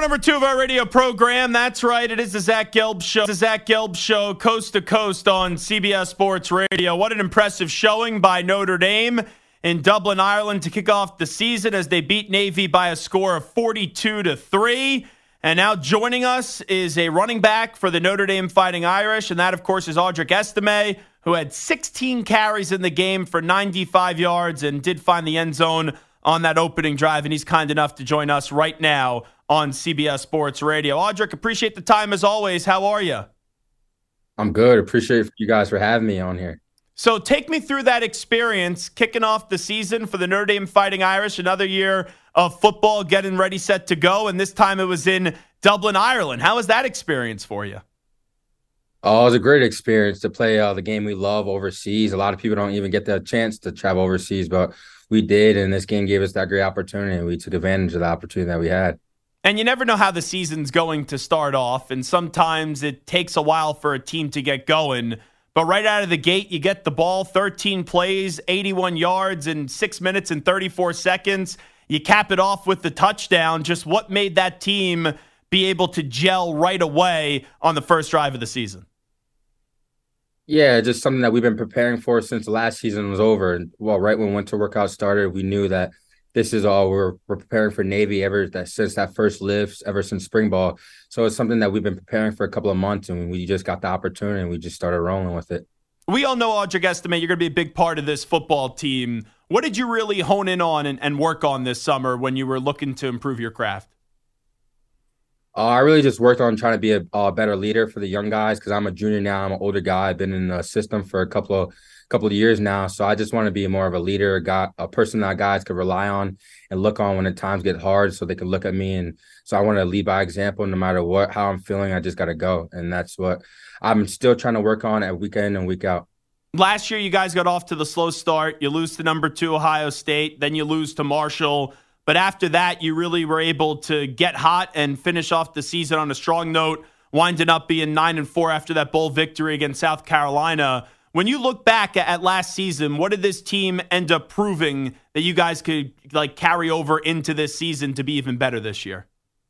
number 2 of our radio program. That's right. It is the Zach Gelb Show. The Zach Gelb Show, coast to coast on CBS Sports Radio. What an impressive showing by Notre Dame in Dublin, Ireland to kick off the season as they beat Navy by a score of 42-3. And now joining us is a running back for the Notre Dame Fighting Irish, and that, of course, is Audric Estime, who had 16 carries in the game for 95 yards and did find the end zone on that opening drive, and he's kind enough to join us right now on CBS Sports Radio. Audric, appreciate the time as always. How are you? I'm good. Appreciate you guys for having me on here. So take me through that experience, kicking off the season for the Notre Dame Fighting Irish, another year of football getting ready, set to go, and this time it was in Dublin, Ireland. How was that experience for you? Oh, it was a great experience to play the game we love overseas. A lot of people don't even get the chance to travel overseas, but we did, and this game gave us that great opportunity, and we took advantage of the opportunity that we had. And you never know how the season's going to start off, and sometimes it takes a while for a team to get going. But right out of the gate, you get the ball, 13 plays, 81 yards in 6 minutes and 34 seconds. You cap it off with the touchdown. Just what made that team be able to gel right away on the first drive of the season? Yeah, just something that we've been preparing for since the last season was over. Well, right when winter workout started, we knew that this is all we're preparing for Navy since that first lift, ever since spring ball. So it's something that we've been preparing for a couple of months, and we just got the opportunity, and we just started rolling with it. We all know, Audric Estime, you're going to be a big part of this football team. What did you really hone in on and work on this summer when you were looking to improve your craft? I really just worked on trying to be a better leader for the young guys because I'm a junior now. I'm an older guy. I've been in the system for a couple of years now. So I just want to be more of a leader, a person that guys could rely on and look on when the times get hard so they can look at me. And so I want to lead by example no matter how I'm feeling. I just got to go. And that's what I'm still trying to work on at week in and week out. Last year, you guys got off to the slow start. You lose to number 2 Ohio State. Then you lose to Marshall. But after that, you really were able to get hot and finish off the season on a strong note, winding up being 9-4 after that bowl victory against South Carolina. When you look back at last season, what did this team end up proving that you guys could carry over into this season to be even better this year?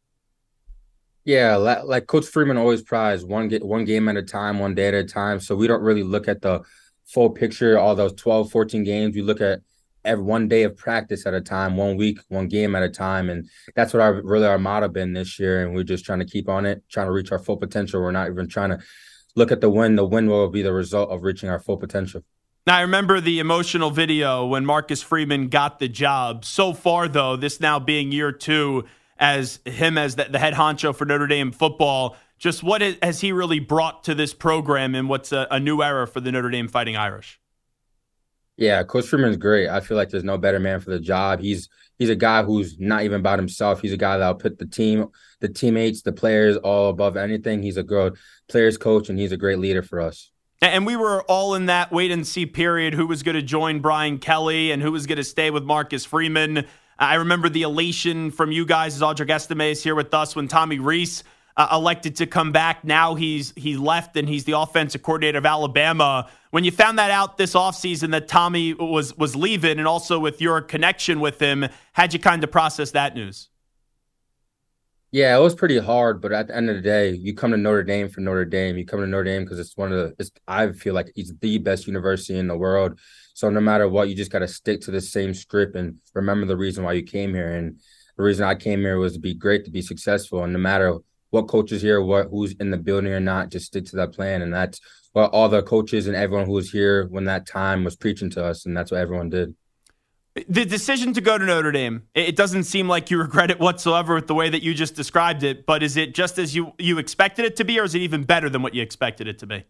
Yeah, like Coach Freeman always prized one game at a time, one day at a time. So we don't really look at the full picture, all those 12, 14 games. We look at every one day of practice at a time, 1 week, one game at a time. And that's what our motto been this year. And we're just trying to keep on it, trying to reach our full potential. We're not even trying to look at the win. The win will be the result of reaching our full potential. Now, I remember the emotional video when Marcus Freeman got the job. So far, though, this now being year 2 as the head honcho for Notre Dame football, just what has he really brought to this program and what's a new era for the Notre Dame Fighting Irish? Yeah, Coach Freeman's great. I feel like there's no better man for the job. He's a guy who's not even about himself. He's a guy that'll put the team, the teammates, the players all above anything. He's a good players coach, and he's a great leader for us. And we were all in that wait-and-see period, who was going to join Brian Kelly and who was going to stay with Marcus Freeman. I remember the elation from you guys as Audric Estime is here with us when Tommy Rees elected to come back. Now he left and he's the offensive coordinator of Alabama. When you found that out this offseason that Tommy was leaving, and also with your connection with him, how'd you kind of process that news? Yeah, it was pretty hard, but at the end of the day, you come to Notre Dame for Notre Dame. You come to Notre Dame because I feel like it's the best university in the world. So no matter what, you just got to stick to the same script and remember the reason why you came here. And the reason I came here was to be great, to be successful. And no matter what coach is here, who's in the building or not, just stick to that plan. And that's what all the coaches and everyone who was here when that time was preaching to us. And that's what everyone did. The decision to go to Notre Dame, it doesn't seem like you regret it whatsoever with the way that you just described it, but is it just as you expected it to be, or is it even better than what you expected it to be?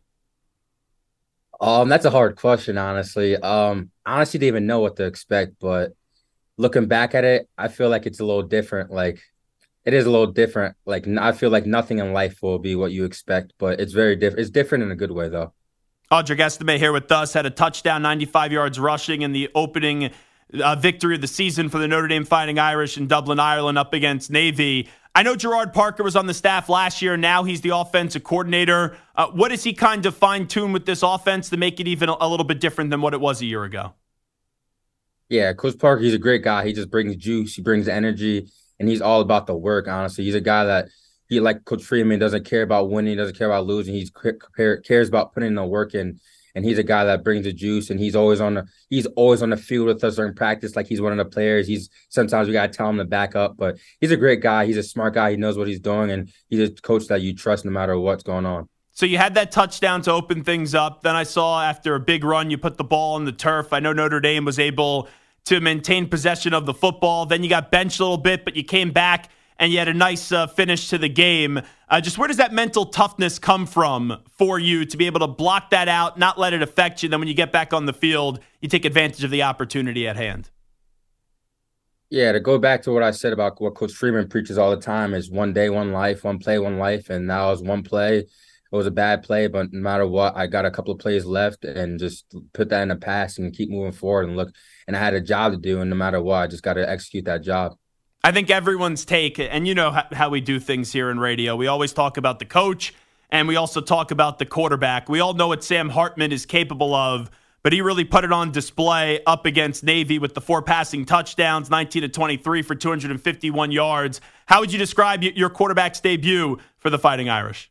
That's a hard question, honestly. I honestly didn't even know what to expect, but looking back at it, I feel like it's a little different. Like, it is a little different. Like, I feel like nothing in life will be what you expect, but it's very different. It's different in a good way, though. Audric Estime here with us, had a touchdown, 95 yards rushing in the opening victory of the season for the Notre Dame Fighting Irish in Dublin, Ireland, up against Navy. I know Gerard Parker was on the staff last year. Now he's the offensive coordinator. What does he kind of fine-tune with this offense to make it even a little bit different than what it was a year ago? Yeah, Coach Parker, he's a great guy. He just brings juice. He brings energy. and he's all about the work. Honestly, he's a guy that he like Coach Freeman doesn't care about winning, doesn't care about losing. Cares about putting in the work in, and he's a guy that brings the juice. And he's always on the field with us during practice, like he's one of the players. He's sometimes we gotta tell him to back up, but he's a great guy. He's a smart guy. He knows what he's doing, and he's a coach that you trust no matter what's going on. So you had that touchdown to open things up. Then I saw after a big run, you put the ball on the turf. I know Notre Dame was able to maintain possession of the football. Then you got benched a little bit, but you came back and you had a nice finish to the game. Just where does that mental toughness come from for you to be able to block that out, not let it affect you? Then when you get back on the field, you take advantage of the opportunity at hand. Yeah, to go back to what I said about what Coach Freeman preaches all the time is one day, one life, one play, one life. And that was one play. It was a bad play, but no matter what, I got a couple of plays left and just put that in the past and keep moving forward and look. And I had a job to do, and no matter what, I just got to execute that job. I think everyone's take, and you know how we do things here in radio, we always talk about the coach, and we also talk about the quarterback. We all know what Sam Hartman is capable of, but he really put it on display up against Navy with the 4 passing touchdowns, 19-23 for 251 yards. How would you describe your quarterback's debut for the Fighting Irish?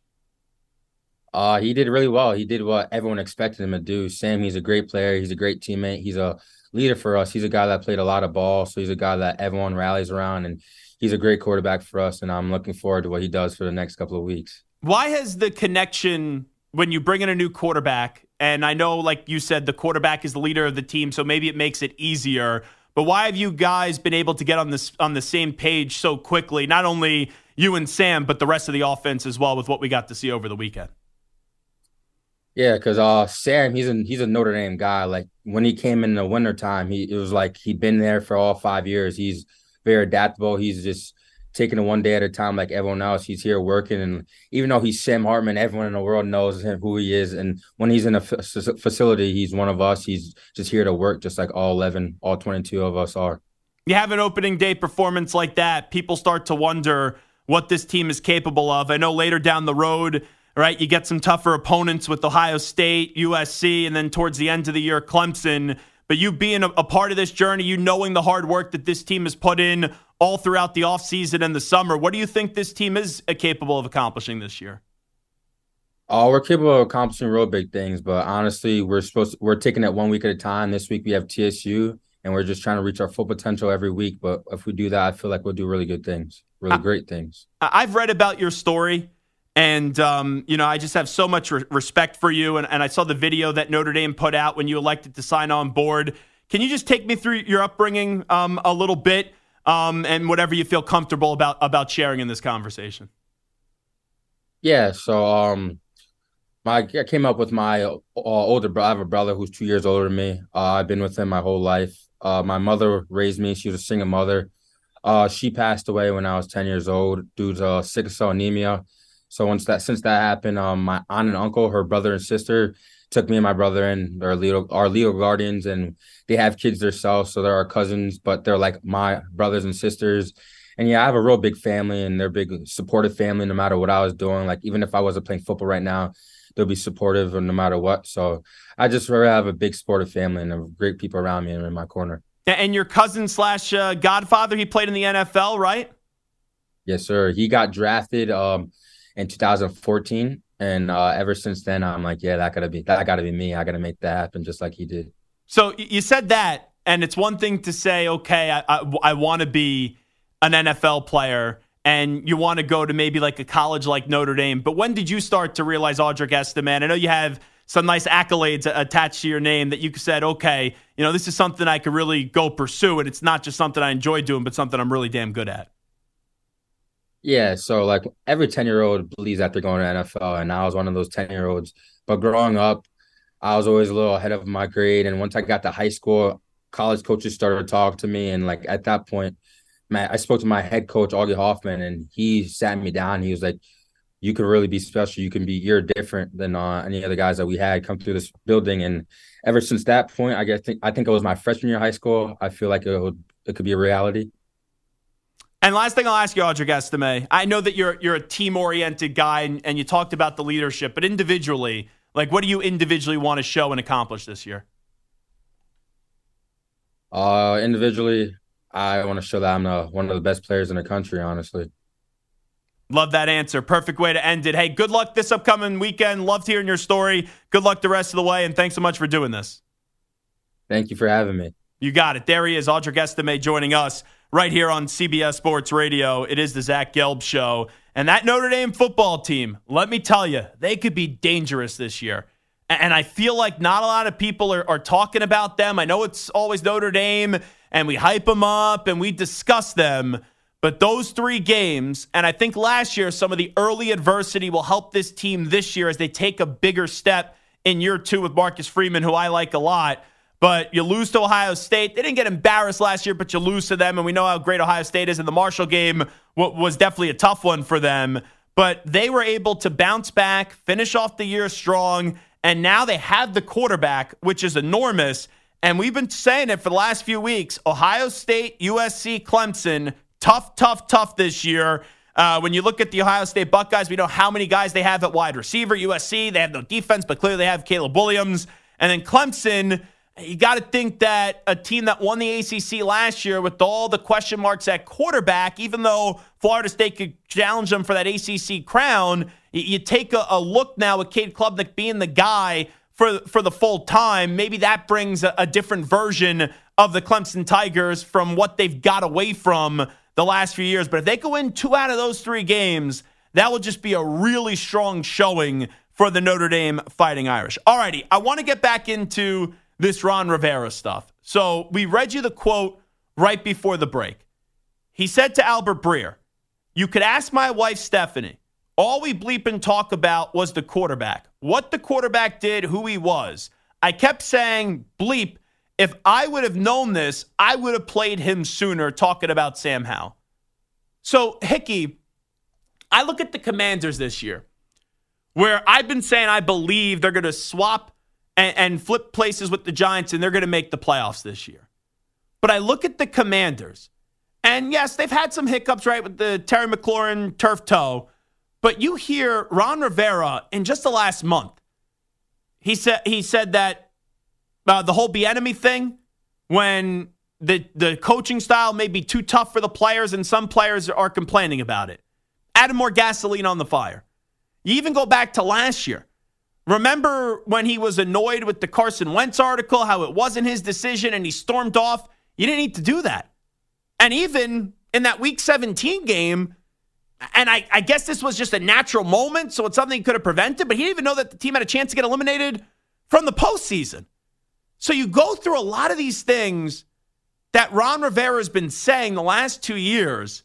He did really well. He did what everyone expected him to do. Sam, he's a great player. He's a great teammate. He's a leader for us. He's a guy that played a lot of ball, so he's a guy that everyone rallies around, and he's a great quarterback for us, and I'm looking forward to what he does for the next couple of weeks. Why has the connection when you bring in a new quarterback, and I know, like you said, the quarterback is the leader of the team, so maybe it makes it easier, but why have you guys been able to get on the same page so quickly, not only you and Sam, but the rest of the offense as well with what we got to see over the weekend? Yeah, because Sam, he's a Notre Dame guy. Like when he came in the wintertime, it was like he'd been there for all 5 years. He's very adaptable. He's just taking it one day at a time like everyone else. He's here working, and even though he's Sam Hartman, everyone in the world knows him, who he is. And when he's in a facility, he's one of us. He's just here to work, just like all 11, all 22 of us are. You have an opening day performance like that, people start to wonder what this team is capable of. I know later down the road, right, you get some tougher opponents with Ohio State, USC, and then towards the end of the year, Clemson. But you being a part of this journey, you knowing the hard work that this team has put in all throughout the offseason and the summer, what do you think this team is capable of accomplishing this year? We're capable of accomplishing real big things, but honestly, we're taking it 1 week at a time. This week we have TSU, and we're just trying to reach our full potential every week. But if we do that, I feel like we'll do really good things, really great things. I've read about your story. And, I just have so much respect for you. And I saw the video that Notre Dame put out when you elected to sign on board. Can you just take me through your upbringing a little bit and whatever you feel comfortable about sharing in this conversation? Yeah, so I came up with my older brother. I have a brother who's 2 years older than me. I've been with him my whole life. My mother raised me. She was a single mother. She passed away when I was 10 years old due to sickle cell anemia. So since that happened, my aunt and uncle, her brother and sister, took me and my brother in. They're our legal guardians, and they have kids themselves, so they're our cousins, but they're like my brothers and sisters. And yeah, I have a real big family, and they're big supportive family no matter what I was doing. Like even if I wasn't playing football right now, they'll be supportive no matter what. So I just really have a big supportive family and great people around me and in my corner. And your cousin / godfather, he played in the NFL, right? Yes, sir. He got drafted in 2014, and ever since then I'm like, yeah, that gotta be me. I gotta make that happen just like he did. So you said that, and it's one thing to say, okay, I want to be an NFL player, and you want to go to maybe like a college like Notre Dame, but when did you start to realize, Audric Estime, I know you have some nice accolades attached to your name, that you said, okay, this is something I could really go pursue, and it's not just something I enjoy doing, but something I'm really damn good at? Yeah, so like every 10-year-old believes that they're going to NFL, and I was one of those 10-year-olds. But growing up, I was always a little ahead of my grade. And once I got to high school, college coaches started talking to me. And like at that point, I spoke to my head coach, Augie Hoffman, and he sat me down. He was like, you could really be special. You're different than any other guys that we had come through this building. And ever since that point, I think it was my freshman year of high school, I feel like it could be a reality. And last thing I'll ask you, Audric Estime, I know that you're a team-oriented guy, and you talked about the leadership, but individually, like what do you individually want to show and accomplish this year? Individually, I want to show that I'm one of the best players in the country, honestly. Love that answer. Perfect way to end it. Hey, good luck this upcoming weekend. Loved hearing your story. Good luck the rest of the way, and thanks so much for doing this. Thank you for having me. You got it. There he is, Audric Estime, joining us right here on CBS Sports Radio. It is the Zach Gelb Show. And that Notre Dame football team, let me tell you, they could be dangerous this year. And I feel like not a lot of people are talking about them. I know it's always Notre Dame, and we hype them up, and we discuss them. But those 3 games, and I think last year some of the early adversity will help this team this year as they take a bigger step in year 2 with Marcus Freeman, who I like a lot. But you lose to Ohio State. They didn't get embarrassed last year, but you lose to them, and we know how great Ohio State is. And the Marshall game was definitely a tough one for them. But they were able to bounce back, finish off the year strong, and now they have the quarterback, which is enormous. And we've been saying it for the last few weeks. Ohio State, USC, Clemson, tough this year. When you look at the Ohio State Buckeyes, we know how many guys they have at wide receiver. USC, they have no defense, but clearly they have Caleb Williams. And then Clemson, you got to think that a team that won the ACC last year with all the question marks at quarterback, even though Florida State could challenge them for that ACC crown, you take a look now at Cade Klubnik being the guy for the full time. Maybe that brings a different version of the Clemson Tigers from what they've got away from the last few years. But if they go win 2 out of those 3 games, that will just be a really strong showing for the Notre Dame Fighting Irish. Alrighty, I want to get back into this Ron Rivera stuff. So we read you the quote right before the break. He said to Albert Breer, "You could ask my wife, Stephanie. All we bleep and talk about was the quarterback. What the quarterback did, who he was. I kept saying, bleep, if I would have known this, I would have played him sooner," talking about Sam Howell. So, Hickey, I look at the Commanders this year, where I've been saying I believe they're going to swap and flip places with the Giants, and they're going to make the playoffs this year. But I look at the Commanders, and yes, they've had some hiccups, right, with the Terry McLaurin turf toe. But you hear Ron Rivera in just the last month. He said that the whole Bieniemy thing, when the coaching style may be too tough for the players, and some players are complaining about it. Added more gasoline on the fire. You even go back to last year. Remember when he was annoyed with the Carson Wentz article, how it wasn't his decision and he stormed off? You didn't need to do that. And even in that Week 17 game, and I guess this was just a natural moment, so it's something he could have prevented, but he didn't even know that the team had a chance to get eliminated from the postseason. So you go through a lot of these things that Ron Rivera has been saying the last 2 years.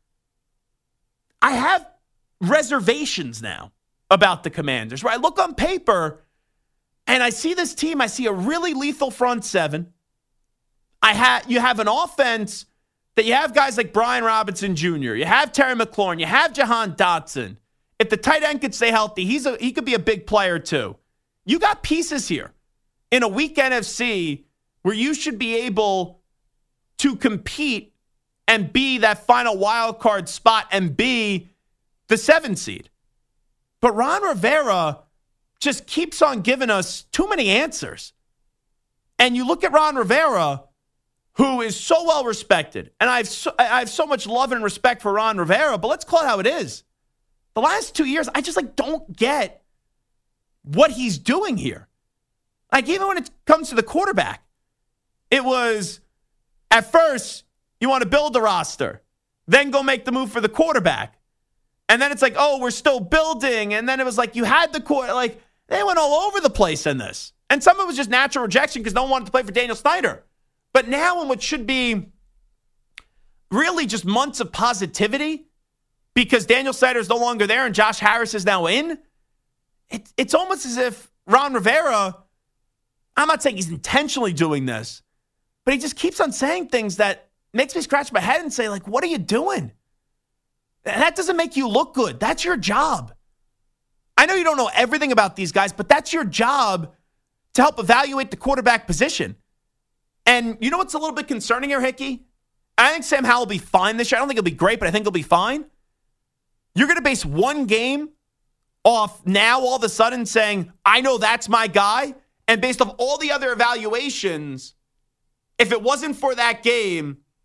I have reservations now about the Commanders, where I look on paper and I see this team. I see a really lethal front seven. You have an offense that you have guys like Brian Robinson Jr., you have Terry McLaurin, you have Jahan Dotson. If the tight end could stay healthy, he could be a big player too. You got pieces here in a weak NFC where you should be able to compete and be that final wild card spot and be the 7 seed. But Ron Rivera just keeps on giving us too many answers. And you look at Ron Rivera, who is so well respected, and I have so much love and respect for Ron Rivera, but let's call it how it is. The last 2 years, I just don't get what he's doing here. Even when it comes to the quarterback, it was at first you want to build the roster, then go make the move for the quarterback. And then it's like, oh, we're still building. And then it was like you had the core. They went all over the place in this. And some of it was just natural rejection because no one wanted to play for Daniel Snyder. But now in what should be really just months of positivity because Daniel Snyder is no longer there and Josh Harris is now in, it's almost as if Ron Rivera, I'm not saying he's intentionally doing this, but he just keeps on saying things that makes me scratch my head and say, what are you doing? That doesn't make you look good. That's your job. I know you don't know everything about these guys, but that's your job to help evaluate the quarterback position. And you know what's a little bit concerning here, Hickey? I think Sam Howell will be fine this year. I don't think he'll be great, but I think he'll be fine. You're going to base one game off now all of a sudden saying, I know that's my guy. And based off all the other evaluations, if it wasn't for that game,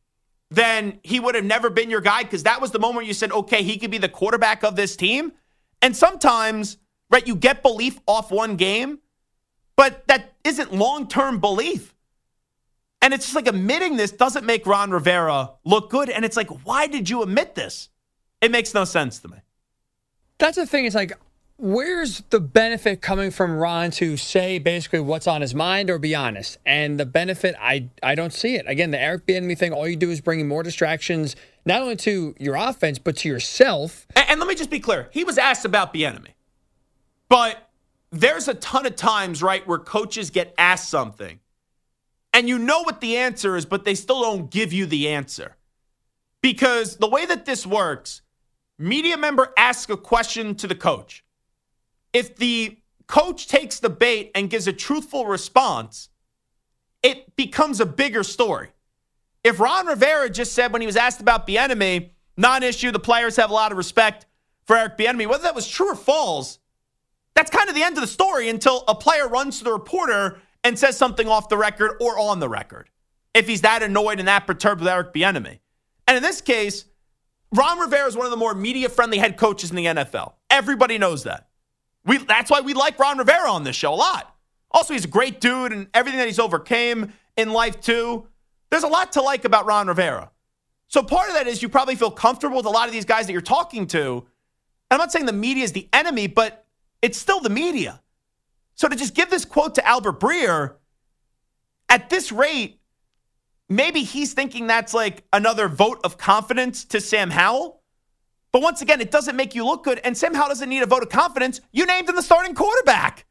then he would have never been your guy because that was the moment you said, okay, he could be the quarterback of this team. And sometimes, right, you get belief off one game, but that isn't long-term belief. And it's just like admitting this doesn't make Ron Rivera look good. And it's like, why did you admit this? It makes no sense to me. That's the thing. It's like, where's the benefit coming from Ron to say basically what's on his mind or be honest? And the benefit, I don't see it. Again, the Eric Bieniemy thing, all you do is bring more distractions, not only to your offense, but to yourself. And let me just be clear. He was asked about Bieniemy. But there's a ton of times, right, where coaches get asked something. And you know what the answer is, but they still don't give you the answer. Because the way that this works, media member asks a question to the coach. If the coach takes the bait and gives a truthful response, it becomes a bigger story. If Ron Rivera just said when he was asked about Bieniemy, non-issue, the players have a lot of respect for Eric Bieniemy, whether that was true or false, that's kind of the end of the story until a player runs to the reporter and says something off the record or on the record, if he's that annoyed and that perturbed with Eric Bieniemy. And in this case, Ron Rivera is one of the more media-friendly head coaches in the NFL. Everybody knows that. That's why we like Ron Rivera on this show a lot. Also, he's a great dude and everything that he's overcame in life, too. There's a lot to like about Ron Rivera. So part of that is you probably feel comfortable with a lot of these guys that you're talking to. And I'm not saying the media is the enemy, but it's still the media. So to just give this quote to Albert Breer, at this rate, maybe he's thinking that's like another vote of confidence to Sam Howell. But once again, it doesn't make you look good. And Sam Howell doesn't need a vote of confidence. You named him the starting quarterback.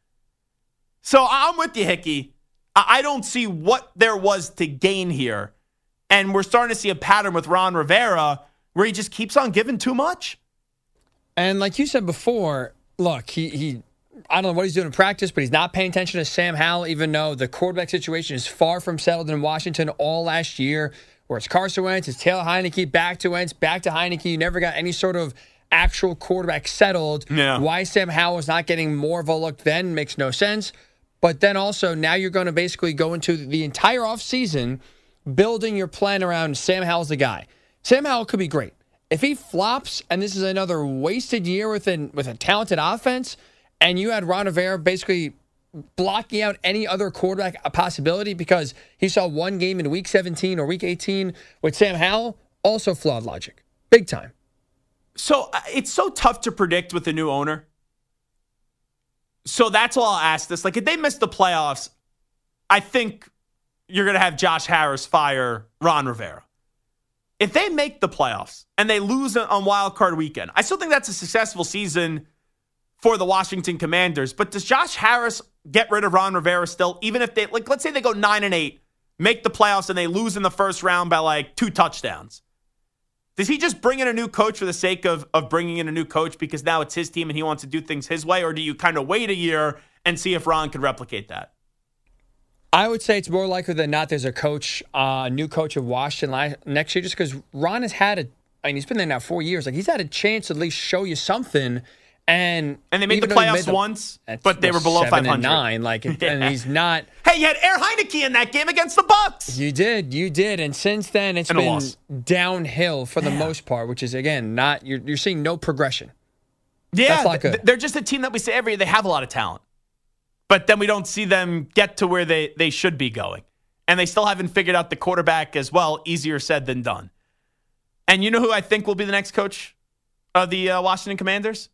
So I'm with you, Hickey. I don't see what there was to gain here. And we're starting to see a pattern with Ron Rivera where he just keeps on giving too much. And like you said before, look, he I don't know what he's doing in practice, but he's not paying attention to Sam Howell, even though the quarterback situation is far from settled in Washington all last year, where it's Carson Wentz, it's Taylor Heineke, back to Wentz, back to Heineke. You never got any sort of actual quarterback settled. Yeah. Why Sam Howell is not getting more of a look then makes no sense. But then also, now you're going to basically go into the entire offseason building your plan around Sam Howell's the guy. Sam Howell could be great. If he flops and this is another wasted year with a talented offense, and you had Ron Rivera basically blocking out any other quarterback a possibility because he saw one game in week 17 or week 18 with Sam Howell, also flawed logic. Big time. So it's so tough to predict with a new owner. So that's all I'll ask this. Like, if they miss the playoffs, I think you're going to have Josh Harris fire Ron Rivera. If they make the playoffs and they lose on Wild Card Weekend, I still think that's a successful season for the Washington Commanders. But does Josh Harris get rid of Ron Rivera still, even if they, like, let's say they go 9-8, make the playoffs, and they lose in the first round by like 2 touchdowns? Does he just bring in a new coach for the sake of bringing in a new coach because now it's his team and he wants to do things his way? Or do you kind of wait a year and see if Ron can replicate that? I would say it's more likely than not there's a new coach of Washington next year, just because Ron has had he's been there now 4 years. Like, he's had a chance to at least show you something. And they made the playoffs once, but they were below 500. 7-9, like, Yeah. and he's not. Hey, you had Air Heineke in that game against the Bucks. You did, and since then it's been downhill for the most part, which is again not you're seeing no progression. Yeah, that's not good. They're just a team that we say every year they have a lot of talent, but then we don't see them get to where they should be going, and they still haven't figured out the quarterback as well. Easier said than done. And you know who I think will be the next coach of the Washington Commanders?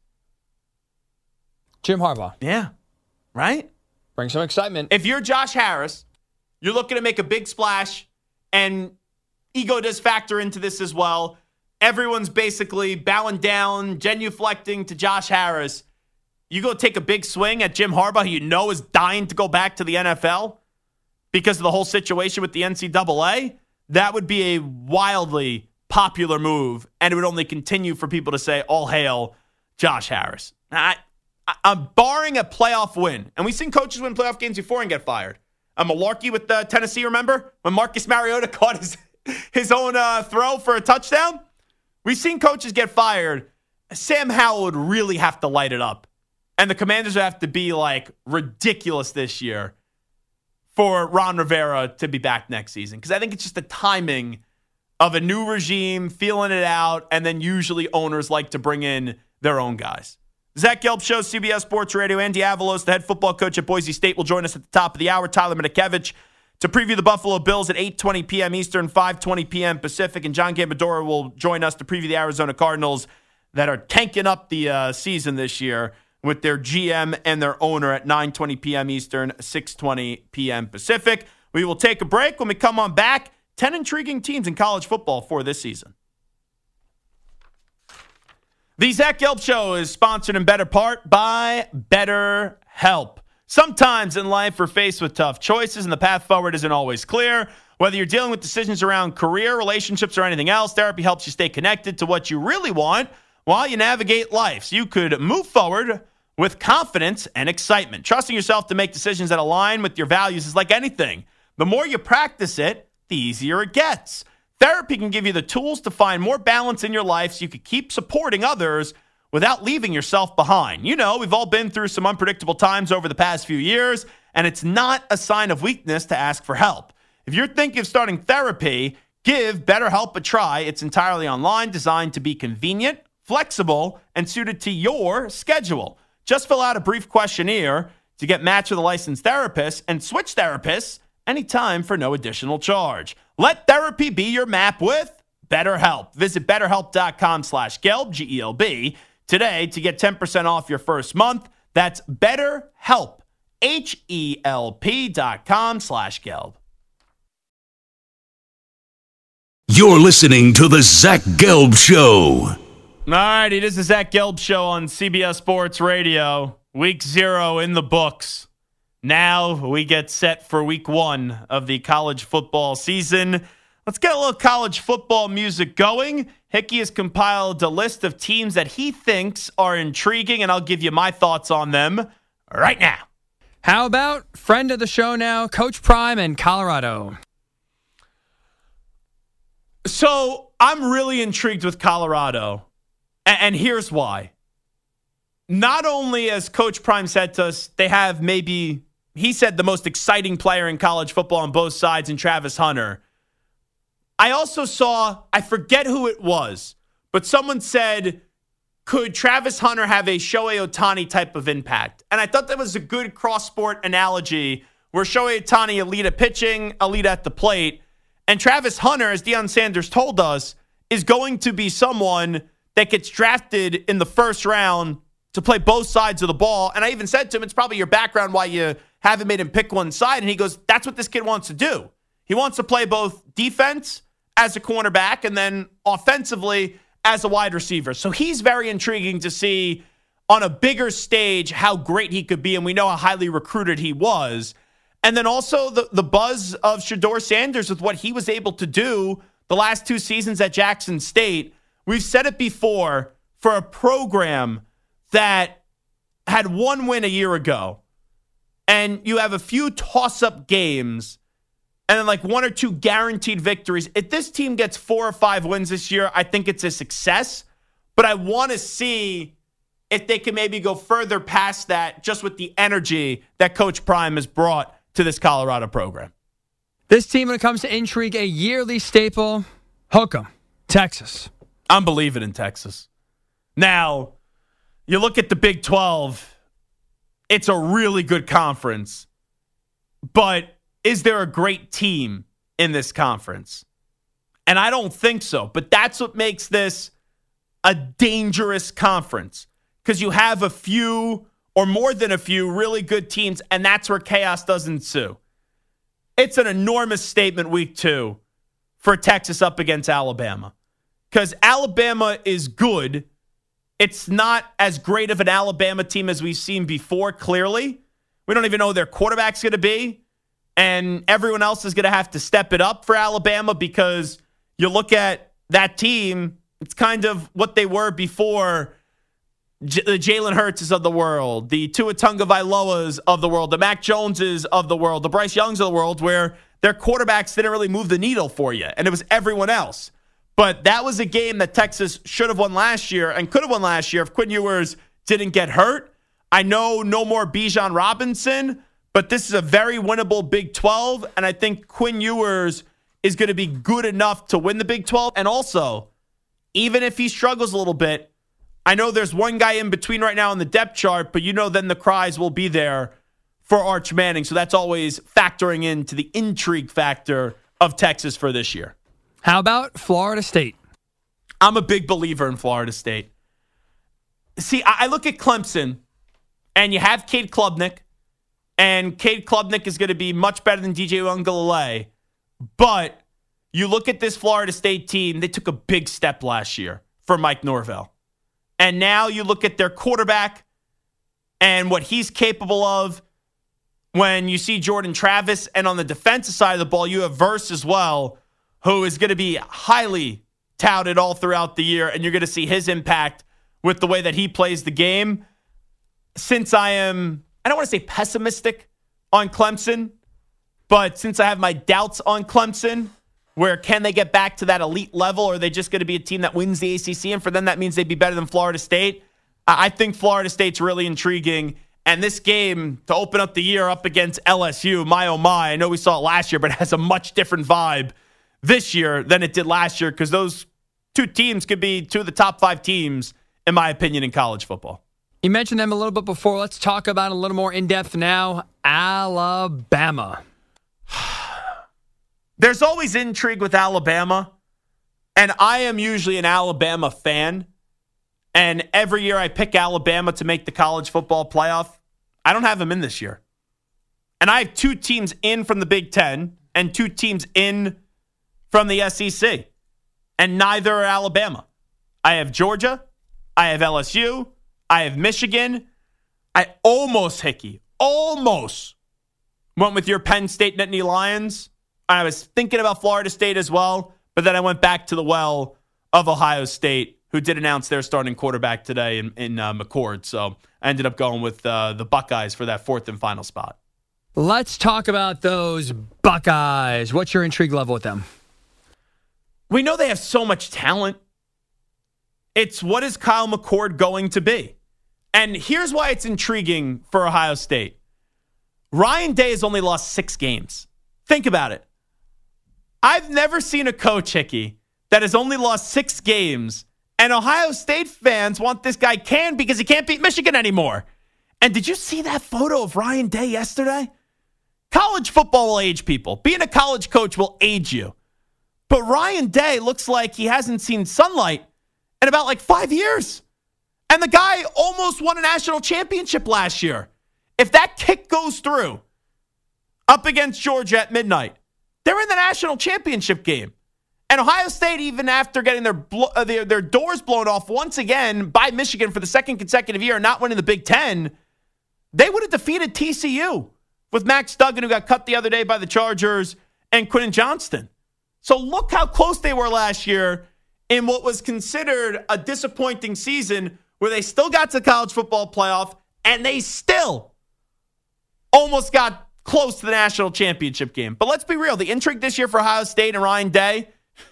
Jim Harbaugh. Yeah, right? Bring some excitement. If you're Josh Harris, you're looking to make a big splash, and ego does factor into this as well. Everyone's basically bowing down, genuflecting to Josh Harris. You go take a big swing at Jim Harbaugh, who you know is dying to go back to the NFL because of the whole situation with the NCAA. That would be a wildly popular move, and it would only continue for people to say, all hail Josh Harris. I'm barring a playoff win. And we've seen coaches win playoff games before and get fired. A Malarkey with Tennessee, remember? When Marcus Mariota caught his own throw for a touchdown? We've seen coaches get fired. Sam Howell would really have to light it up. And the Commanders would have to be like ridiculous this year for Ron Rivera to be back next season. Because I think it's just the timing of a new regime, feeling it out, and then usually owners like to bring in their own guys. Zach Gelb Show, CBS Sports Radio. Andy Avalos, the head football coach at Boise State, will join us at the top of the hour. Tyler Mitakevich to preview the Buffalo Bills at 8:20 p.m. Eastern, 5:20 p.m. Pacific. And John Gambadoro will join us to preview the Arizona Cardinals that are tanking up the season this year with their GM and their owner at 9:20 p.m. Eastern, 6:20 p.m. Pacific. We will take a break. When we come on back, 10 intriguing teams in college football for this season. The Zach Gelb Show is sponsored in better part by BetterHelp. Sometimes in life we're faced with tough choices and the path forward isn't always clear. Whether you're dealing with decisions around career, relationships, or anything else, therapy helps you stay connected to what you really want while you navigate life so you could move forward with confidence and excitement. Trusting yourself to make decisions that align with your values is like anything. The more you practice it, the easier it gets. Therapy can give you the tools to find more balance in your life so you can keep supporting others without leaving yourself behind. You know, we've all been through some unpredictable times over the past few years, and it's not a sign of weakness to ask for help. If you're thinking of starting therapy, give BetterHelp a try. It's entirely online, designed to be convenient, flexible, and suited to your schedule. Just fill out a brief questionnaire to get matched with a licensed therapist and switch therapists anytime for no additional charge. Let therapy be your map with BetterHelp. Visit BetterHelp.com/Gelb, G-E-L-B, today to get 10% off your first month. That's BetterHelp, HELP.com/Gelb. You're listening to the Zach Gelb Show. All right, it is the Zach Gelb Show on CBS Sports Radio. Week 0 in the books. Now we get set for week 1 of the college football season. Let's get a little college football music going. Hickey has compiled a list of teams that he thinks are intriguing, and I'll give you my thoughts on them right now. How about friend of the show now, Coach Prime in Colorado? So I'm really intrigued with Colorado, and here's why. Not only, as Coach Prime said to us, they have maybe, he said, the most exciting player in college football on both sides in Travis Hunter. I also saw, I forget who it was, but someone said, could Travis Hunter have a Shohei Ohtani type of impact? And I thought that was a good cross-sport analogy where Shohei Ohtani, elite at pitching, elite at the plate. And Travis Hunter, as Deion Sanders told us, is going to be someone that gets drafted in the first round to play both sides of the ball. And I even said to him, it's probably your background why you haven't made him pick one side. And he goes, that's what this kid wants to do. He wants to play both defense as a cornerback and then offensively as a wide receiver. So he's very intriguing to see on a bigger stage how great he could be. And we know how highly recruited he was. And then also the buzz of Shedeur Sanders with what he was able to do the last 2 seasons at Jackson State. We've said it before, for a program that had 1 win a year ago, and you have a few toss-up games, and then like 1 or 2 guaranteed victories. If this team gets 4 or 5 wins this year, I think it's a success. But I want to see if they can maybe go further past that just with the energy that Coach Prime has brought to this Colorado program. This team, when it comes to intrigue, a yearly staple, hook 'em, Texas. I'm believing in Texas. Now, you look at the Big 12, it's a really good conference. But is there a great team in this conference? And I don't think so. But that's what makes this a dangerous conference, because you have a few or more than a few really good teams, and that's where chaos does ensue. It's an enormous statement week 2 for Texas up against Alabama, because Alabama is good. It's not as great of an Alabama team as we've seen before, clearly. We don't even know who their quarterback's going to be, and everyone else is going to have to step it up for Alabama, because you look at that team, it's kind of what they were before the Jalen Hurts of the world, the Tua Tagovailoas of the world, the Mac Joneses of the world, the Bryce Youngs of the world, where their quarterbacks didn't really move the needle for you, and it was everyone else. But that was a game that Texas should have won last year and could have won last year if Quinn Ewers didn't get hurt. I know no more Bijan Robinson, but this is a very winnable Big 12, and I think Quinn Ewers is going to be good enough to win the Big 12. And also, even if he struggles a little bit, I know there's one guy in between right now on the depth chart, but then the cries will be there for Arch Manning. So that's always factoring into the intrigue factor of Texas for this year. How about Florida State? I'm a big believer in Florida State. See, I look at Clemson, and you have Cade Klubnik, and Cade Klubnik is going to be much better than DJ Uiagalelei. But you look at this Florida State team, they took a big step last year for Mike Norvell. And now you look at their quarterback and what he's capable of when you see Jordan Travis. And on the defensive side of the ball, you have Verse as well, who is going to be highly touted all throughout the year. And you're going to see his impact with the way that he plays the game. Since I don't want to say pessimistic on Clemson, but since I have my doubts on Clemson, where can they get back to that elite level, or are they just going to be a team that wins the ACC? And for them, that means they'd be better than Florida State. I think Florida State's really intriguing. And this game to open up the year up against LSU, my oh my, I know we saw it last year, but it has a much different vibe this year than it did last year, because those two teams could be two of the top 5 teams, in my opinion, in college football. You mentioned them a little bit before. Let's talk about it a little more in depth now. Alabama. There's always intrigue with Alabama, and I am usually an Alabama fan, and every year I pick Alabama to make the college football playoff. I don't have them in this year. And I have 2 teams in from the Big Ten and 2 teams in from the SEC, and neither are Alabama. I have Georgia, I have LSU, I have Michigan. I almost went with your Penn State Nittany Lions. I was thinking about Florida State as well, but then I went back to the well of Ohio State, who did announce their starting quarterback today in McCord. So I ended up going with the Buckeyes for that 4th and final spot. Let's talk about those Buckeyes. What's your intrigue level with them? We know they have so much talent. It's what is Kyle McCord going to be? And here's why it's intriguing for Ohio State. Ryan Day has only lost 6 games. Think about it. I've never seen a coach, Hickey, that has only lost 6 games, and Ohio State fans want this guy canned because he can't beat Michigan anymore. And did you see that photo of Ryan Day yesterday? College football will age people. Being a college coach will age you. But Ryan Day looks like he hasn't seen sunlight in about 5 years. And the guy almost won a national championship last year. If that kick goes through up against Georgia at midnight, they're in the national championship game. And Ohio State, even after getting their doors blown off once again by Michigan for the 2nd consecutive year and not winning the Big Ten, they would have defeated TCU with Max Duggan, who got cut the other day by the Chargers, and Quentin Johnston. So look how close they were last year in what was considered a disappointing season, where they still got to the college football playoff and they still almost got close to the national championship game. But let's be real. The intrigue this year for Ohio State and Ryan Day,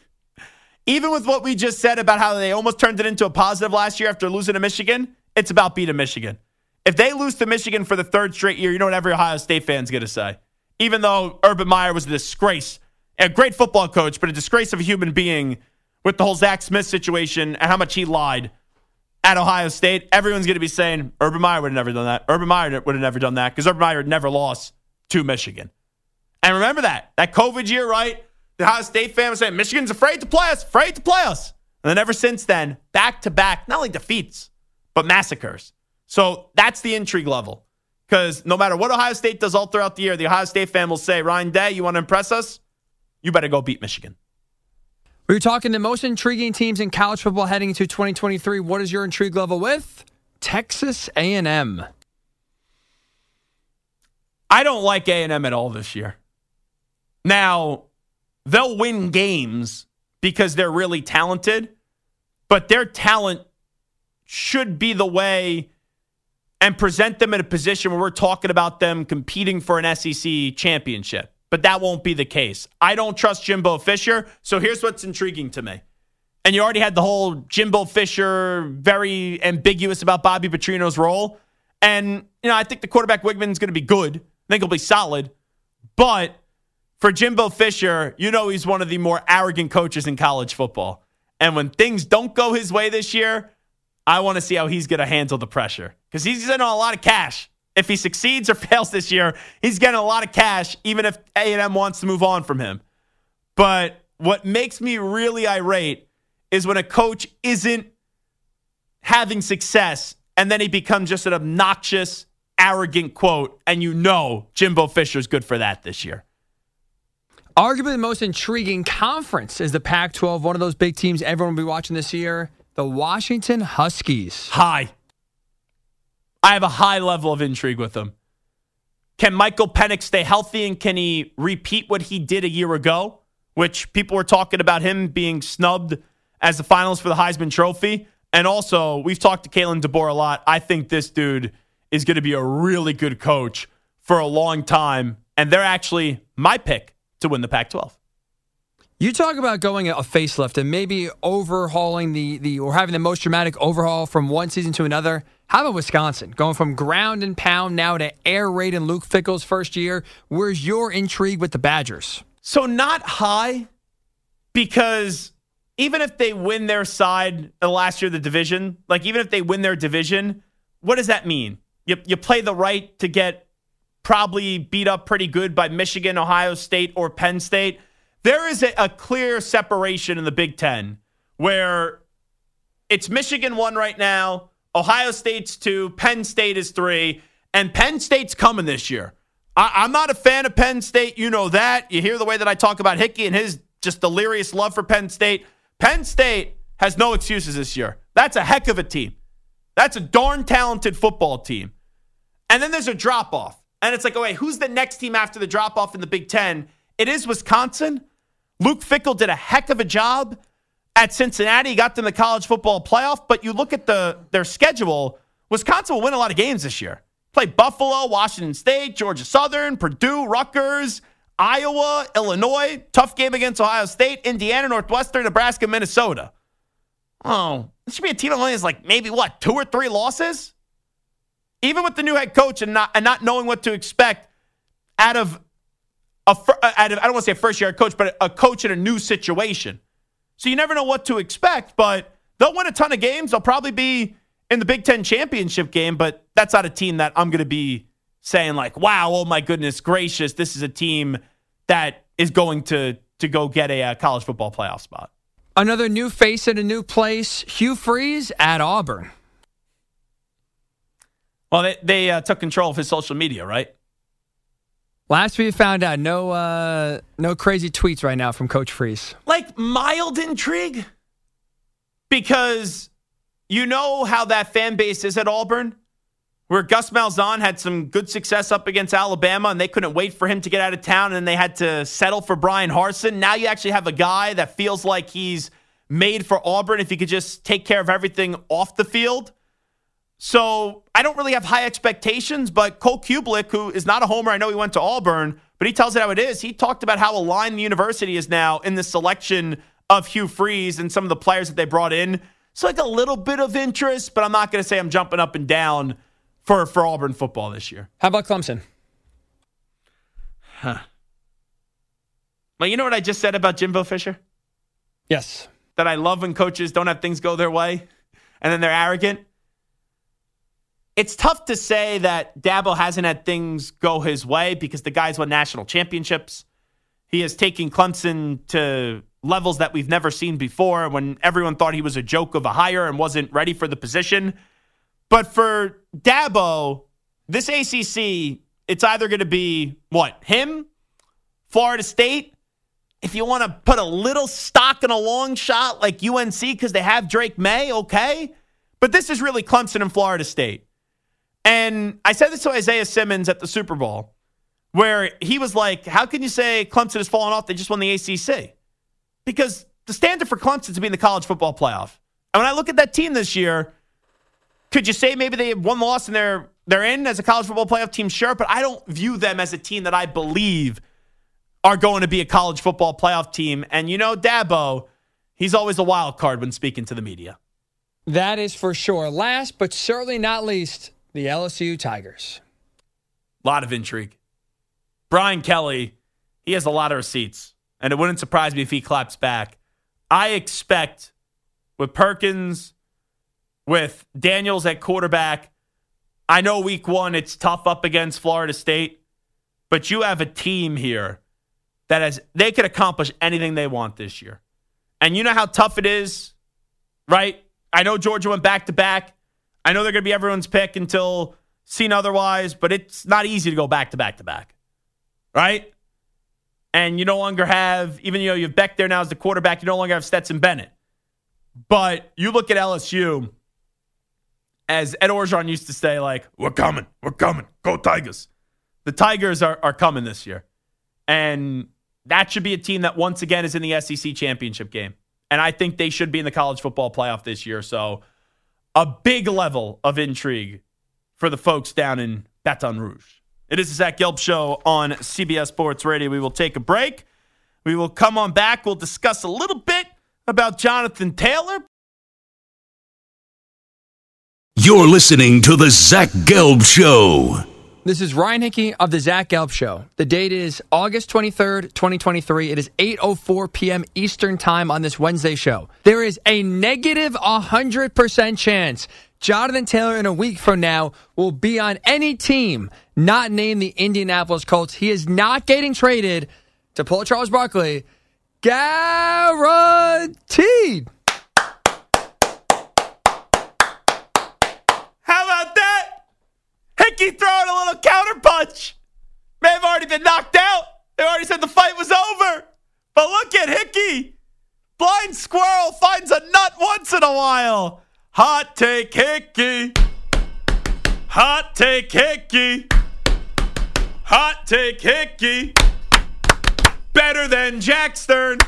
even with what we just said about how they almost turned it into a positive last year after losing to Michigan, it's about beating Michigan. If they lose to Michigan for the 3rd straight year, you know what every Ohio State fan's going to say. Even though Urban Meyer was a disgrace, a great football coach, but a disgrace of a human being with the whole Zach Smith situation and how much he lied at Ohio State, everyone's going to be saying, Urban Meyer would have never done that. Urban Meyer would have never done that because Urban Meyer had never lost to Michigan. And remember that COVID year, right? The Ohio State fan was saying, Michigan's afraid to play us. And then ever since then, back-to-back, not only defeats, but massacres. So that's the intrigue level. Because no matter what Ohio State does all throughout the year, the Ohio State fan will say, Ryan Day, you want to impress us? You better go beat Michigan. We were talking the most intriguing teams in college football heading into 2023. What is your intrigue level with Texas A&M? I don't like A&M at all this year. Now, they'll win games because they're really talented, but their talent should be the way and present them in a position where we're talking about them competing for an SEC championship. But that won't be the case. I don't trust Jimbo Fisher, so here's what's intriguing to me. And you already had the whole Jimbo Fisher, very ambiguous about Bobby Petrino's role. And, I think the quarterback Wigman's going to be good. I think he'll be solid. But for Jimbo Fisher, you know he's one of the more arrogant coaches in college football. And when things don't go his way this year, I want to see how he's going to handle the pressure. Because he's getting a lot of cash. If he succeeds or fails this year, he's getting a lot of cash, even if A&M wants to move on from him. But what makes me really irate is when a coach isn't having success and then he becomes just an obnoxious, arrogant quote, and you know Jimbo Fisher's good for that this year. Arguably the most intriguing conference is the Pac-12. One of those big teams everyone will be watching this year, the Washington Huskies. High. I have a high level of intrigue with them. Can Michael Penix stay healthy, and can he repeat what he did a year ago, which people were talking about him being snubbed as the finalist for the Heisman Trophy? And also, we've talked to Kalen DeBoer a lot. I think this dude is going to be a really good coach for a long time, and they're actually my pick to win the Pac-12. You talk about going a facelift and maybe overhauling or having the most dramatic overhaul from one season to another. How about Wisconsin? Going from ground and pound now to air raid in Luke Fickell's first year. Where's your intrigue with the Badgers? So not high, because even if they win their side the last year of the division, like even if they win their division, what does that mean? You play the right to get probably beat up pretty good by Michigan, Ohio State, or Penn State. There is a clear separation in the Big Ten where it's Michigan 1 right now, Ohio State's 2, Penn State is 3, and Penn State's coming this year. I'm not a fan of Penn State. You know that. You hear the way that I talk about Hickey and his just delirious love for Penn State. Penn State has no excuses this year. That's a heck of a team. That's a darn talented football team. And then there's a drop-off. And it's like, oh, wait, who's the next team after the drop-off in the Big Ten? It is Wisconsin. Luke Fickell did a heck of a job at Cincinnati. He got them the college football playoff. But you look at their schedule, Wisconsin will win a lot of games this year. Play Buffalo, Washington State, Georgia Southern, Purdue, Rutgers, Iowa, Illinois. Tough game against Ohio State, Indiana, Northwestern, Nebraska, Minnesota. Oh, this should be a team that only has like maybe, 2 or 3 losses? Even with the new head coach and not knowing what to expect out of I don't want to say a first-year coach, but a coach in a new situation. So you never know what to expect, but they'll win a ton of games. They'll probably be in the Big Ten championship game, but that's not a team that I'm going to be saying like, wow, oh my goodness gracious, this is a team that is going to go get a college football playoff spot. Another new face at a new place, Hugh Freeze at Auburn. Well, they took control of his social media, right? Last we found out, no crazy tweets right now from Coach Freeze. Like mild intrigue? Because you know how that fan base is at Auburn, where Gus Malzahn had some good success up against Alabama, and they couldn't wait for him to get out of town, and they had to settle for Brian Harsin. Now you actually have a guy that feels like he's made for Auburn if he could just take care of everything off the field. So I don't really have high expectations, but Cole Kublik, who is not a homer, I know he went to Auburn, but he tells it how it is. He talked about how aligned the university is now in the selection of Hugh Freeze and some of the players that they brought in. So like a little bit of interest, but I'm not going to say I'm jumping up and down for Auburn football this year. How about Clemson? Well, you know what I just said about Jimbo Fisher? Yes. That I love when coaches don't have things go their way and then they're arrogant. It's tough to say that Dabo hasn't had things go his way because the guy's won national championships. He has taken Clemson to levels that we've never seen before when everyone thought he was a joke of a hire and wasn't ready for the position. But for Dabo, this ACC, it's either going to be, him, Florida State. If you want to put a little stock in a long shot like UNC because they have Drake May, okay. But this is really Clemson and Florida State. And I said this to Isaiah Simmons at the Super Bowl, where he was like, how can you say Clemson has fallen off? They just won the ACC. Because the standard for Clemson is to be in the college football playoff. And when I look at that team this year, could you say maybe they have one loss and they're in as a college football playoff team? Sure, but I don't view them as a team that I believe are going to be a college football playoff team. And you know, Dabo, he's always a wild card when speaking to the media. That is for sure. Last but certainly not least, the LSU Tigers. A lot of intrigue. Brian Kelly, he has a lot of receipts, and it wouldn't surprise me if he claps back. I expect with Perkins, with Daniels at quarterback, I know week 1 it's tough up against Florida State, but you have a team here that they could accomplish anything they want this year. And you know how tough it is, right? I know Georgia went back-to-back. I know they're going to be everyone's pick until seen otherwise, but it's not easy to go back-to-back-to-back, right? And you no longer have, even though you have Beck there now as the quarterback, you no longer have Stetson Bennett. But you look at LSU, as Ed Orgeron used to say, like, we're coming, go Tigers. The Tigers are coming this year. And that should be a team that once again is in the SEC championship game. And I think they should be in the college football playoff this year. So a big level of intrigue for the folks down in Baton Rouge. It is the Zach Gelb Show on CBS Sports Radio. We will take a break. We will come on back. We'll discuss a little bit about Jonathan Taylor. You're listening to the Zach Gelb Show. This is Ryan Hickey of the Zach Gelb Show. The date is August 23rd, 2023. It is 8:04 p.m. Eastern Time on this Wednesday show. There is a negative 100% chance Jonathan Taylor in a week from now will be on any team not named the Indianapolis Colts. He is not getting traded to pull Charles Barkley. Guaranteed. How about that? Hickey throwing a little counterpunch. May have already been knocked out. They already said the fight was over. But look at Hickey. Blind squirrel finds a nut once in a while. Hot take Hickey. Hot take Hickey. Hot take Hickey. Better than Jack Stern.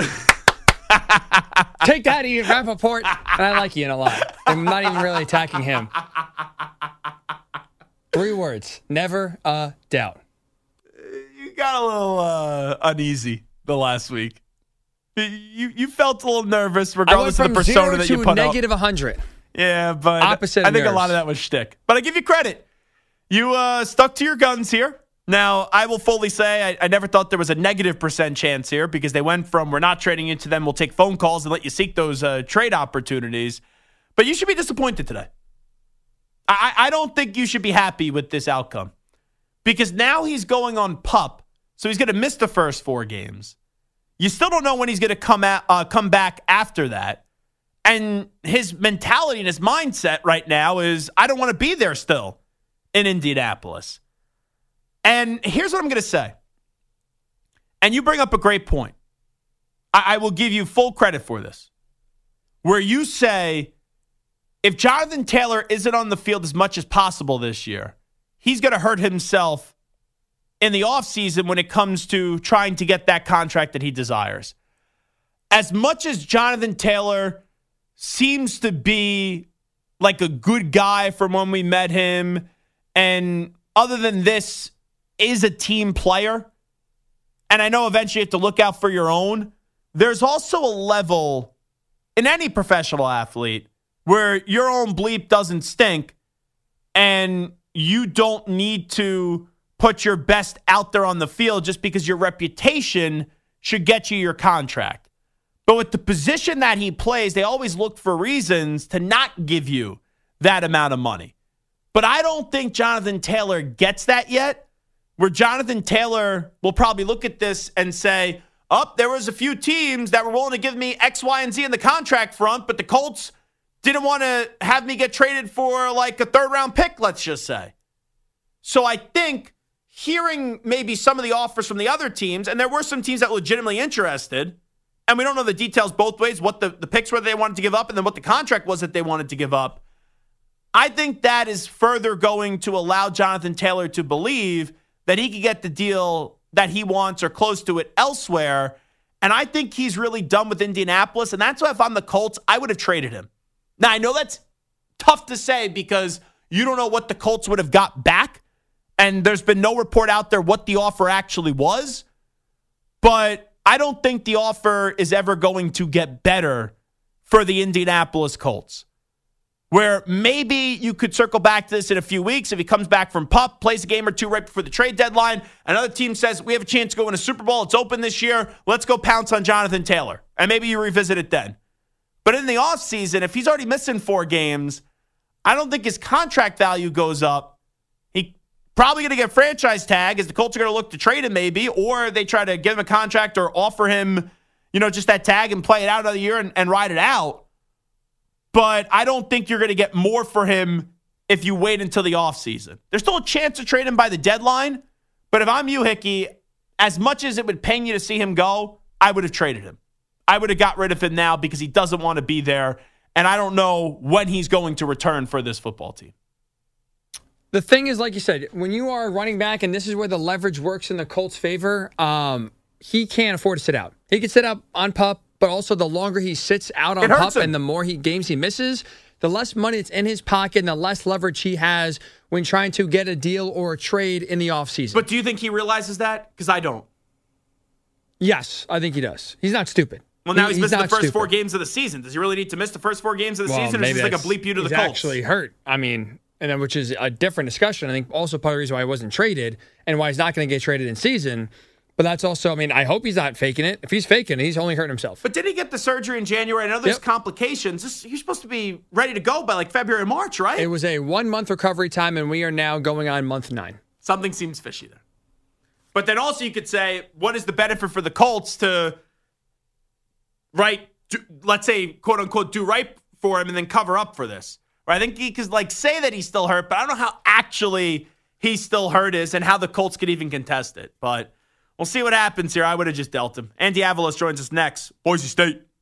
Take that, Ian Rappaport. And I like Ian a lot. I'm not even really attacking him. 3 words. Never a doubt. You got a little uneasy the last week. You felt a little nervous regardless of the persona that you put up. Negative 100. Yeah, but Opposite I think nerves. a lot of that was shtick. But I give you credit. You stuck to your guns here. Now, I will fully say I never thought there was a negative % chance here because they went from we're not trading into them, we'll take phone calls and let you seek those trade opportunities. But you should be disappointed today. I don't think you should be happy with this outcome because now he's going on PUP, so he's going to miss the first 4 games. You still don't know when he's going to come back after that. And his mentality and his mindset right now is, I don't want to be there still in Indianapolis. And here's what I'm going to say. And you bring up a great point. I will give you full credit for this. Where you say, if Jonathan Taylor isn't on the field as much as possible this year, he's going to hurt himself in the offseason when it comes to trying to get that contract that he desires. As much as Jonathan Taylor seems to be like a good guy from when we met him, and other than this, is a team player, and I know eventually you have to look out for your own, there's also a level in any professional athlete where your own bleep doesn't stink and you don't need to put your best out there on the field just because your reputation should get you your contract. But with the position that he plays, they always look for reasons to not give you that amount of money. But I don't think Jonathan Taylor gets that yet, where Jonathan Taylor will probably look at this and say, there was a few teams that were willing to give me X, Y, and Z in the contract front, but the Colts didn't want to have me get traded for like a 3rd-round pick, let's just say. So I think hearing maybe some of the offers from the other teams, and there were some teams that were legitimately interested, and we don't know the details both ways, what the picks were they wanted to give up and then what the contract was that they wanted to give up. I think that is further going to allow Jonathan Taylor to believe that he could get the deal that he wants or close to it elsewhere. And I think he's really done with Indianapolis. And that's why if I'm the Colts, I would have traded him. Now, I know that's tough to say because you don't know what the Colts would have got back. And there's been no report out there what the offer actually was. But I don't think the offer is ever going to get better for the Indianapolis Colts. where maybe you could circle back to this in a few weeks if he comes back from PUP, plays a game or two right before the trade deadline. Another team says, we have a chance to go win a Super Bowl. It's open this year. Let's go pounce on Jonathan Taylor. And maybe you revisit it then. But in the offseason, if he's already missing 4 games, I don't think his contract value goes up. He probably going to get franchise tag as the Colts are going to look to trade him maybe, or they try to give him a contract or offer him, just that tag and play it out another year and ride it out. But I don't think you're going to get more for him if you wait until the offseason. There's still a chance to trade him by the deadline, but if I'm you, Hickey, as much as it would pain you to see him go, I would have traded him. I would have got rid of him now because he doesn't want to be there, and I don't know when he's going to return for this football team. The thing is, like you said, when you are a running back, and this is where the leverage works in the Colts' favor, he can't afford to sit out. He can sit out on PUP, but also the longer he sits out on PUP and the more games he misses, the less money that's in his pocket and the less leverage he has when trying to get a deal or a trade in the offseason. But do you think he realizes that? Because I don't. Yes, I think he does. He's not stupid. Well, now he's missing the first 4 games of the season. Does he really need to miss the first 4 games of the season, or is this like a bleep you to the Colts? He's actually hurt. I mean, and then, which is a different discussion. I think also part of the reason why he wasn't traded and why he's not going to get traded in season. But that's also, I mean, I hope he's not faking it. If he's faking it, he's only hurting himself. But did he get the surgery in January? I know there's complications. You're supposed to be ready to go by like February or March, right? It was a 1-month recovery time, and we are now going on month 9. Something seems fishy there. But then also you could say, what is the benefit for the Colts to, let's say, quote unquote, do right for him and then cover up for this? Right? I think he could say that he's still hurt, but I don't know how actually he's still hurt is and how the Colts could even contest it. But we'll see what happens here. I would have just dealt him. Andy Avalos joins us next. Boise State.